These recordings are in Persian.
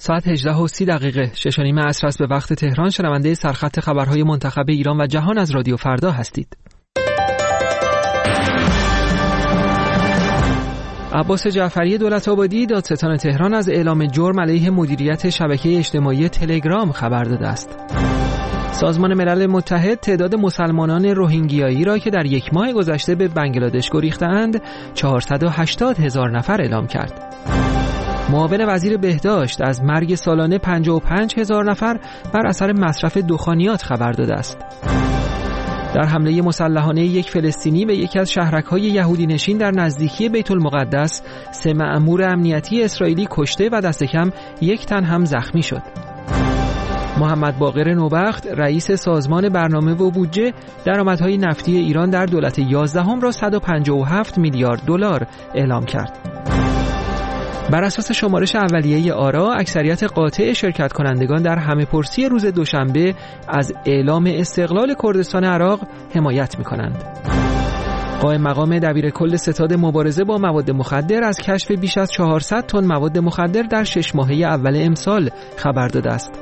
ساعت 18:30 6:30 عصر است به وقت تهران. شنونده سرخط خبرهای منتخب ایران و جهان از رادیو فردا هستید. عباس جعفری دولت‌آبادی دادستان تهران از اعلام جرم علیه مدیریت شبکه اجتماعی تلگرام خبر داده است. سازمان ملل متحد تعداد مسلمانان روهینگیایی را که در یک ماه گذشته به بنگلادش گریخته‌اند 480,000 نفر اعلام کرد. معاون وزیر بهداشت از مرگ سالانه 55,000 نفر بر اثر مصرف دخانیات خبر داده است. در حمله مسلحانه یک فلسطینی به یکی از شهرک‌های یهودی نشین در نزدیکی بیت المقدس 3 مأمور امنیتی اسرائیلی کشته و دست کم 1 تن هم زخمی شد. محمد باقر نوبخت رئیس سازمان برنامه و بودجه درآمدهای نفتی ایران در دولت 11 را 157 میلیارد دلار اعلام کرد. بر اساس شمارش اولیه آرا، اکثریت قاطع شرکت کنندگان در همه‌پرسی روز دوشنبه از اعلام استقلال کردستان عراق حمایت می‌کنند. قائم مقام دبیر کل ستاد مبارزه با مواد مخدر از کشف بیش از 400 تن مواد مخدر در 6 ماهه اول امسال خبر داده است.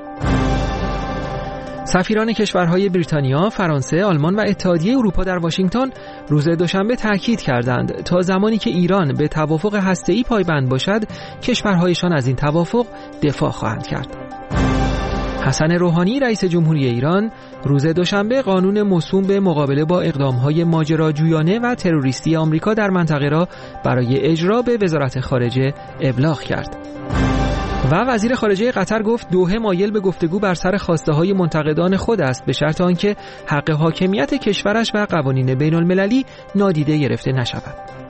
سفیران کشورهای بریتانیا، فرانسه، آلمان و اتحادیه اروپا در واشنگتن روز دوشنبه تاکید کردند تا زمانی که ایران به توافق هسته‌ای پایبند باشد، کشورهایشان از این توافق دفاع خواهند کرد. حسن روحانی رئیس جمهوری ایران روز دوشنبه قانون موسوم به مقابله با اقدام‌های ماجراجویانه و تروریستی آمریکا در منطقه را برای اجرا به وزارت خارجه ابلاغ کرد. و وزیر خارجه قطر گفت دوحه مایل به گفتگو بر سر خواسته‌های منتقدان خود است به شرط آنکه حق حاکمیت کشورش و قوانین بین‌المللی نادیده گرفته نشود.